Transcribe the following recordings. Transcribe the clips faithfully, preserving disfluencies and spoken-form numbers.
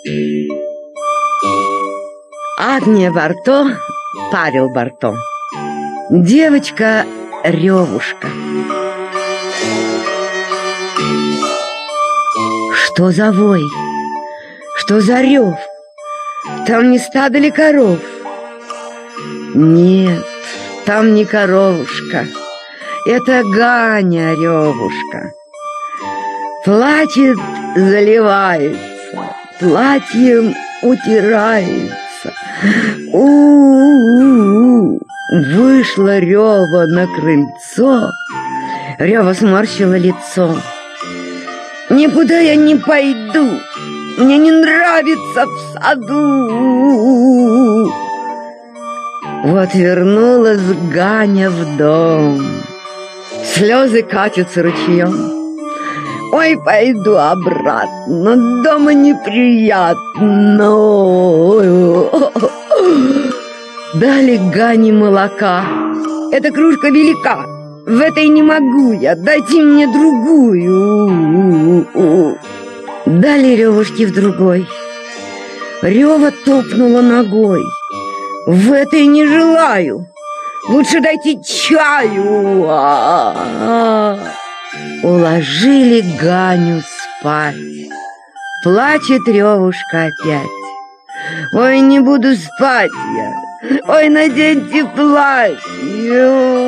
Агния Барто, Павел Барто. Девочка Ревушка. Что за вой? Что за рев? Там не стадо ли коров? Нет, там не коровушка. Это Ганя Ревушка. Плачет, заливается, платьем утирается. У-у-у-у. Вышла Рева на крыльцо. Рева сморщила лицо. Никуда я не пойду, мне не нравится в саду. Вот вернулась Ганя в дом. Слезы катятся ручьем. Ой, пойду обратно, дома неприятно. Дали Гане молока. Эта кружка велика, в этой не могу я, дайте мне другую. Дали Ревушке в другой. Рева топнула ногой. В этой не желаю, лучше дайте чаю. А-а-а. Уложили Ганю спать. Плачет Ревушка опять. Ой, не буду спать я. Ой, наденьте платье.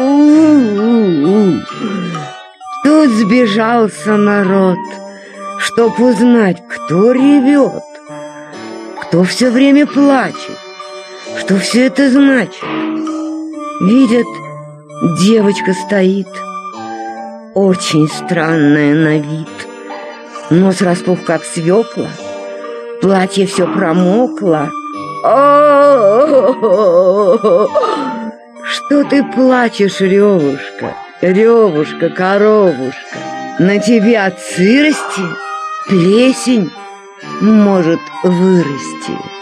Тут сбежался народ, чтоб узнать, кто ревет, кто все время плачет, что все это значит. Видят, девочка стоит, очень странная на вид. Нос распух, как свекла, платье все промокло. О-о-о-о-о! Что ты плачешь, Ревушка, Ревушка, коровушка? На тебе от сырости плесень может вырасти.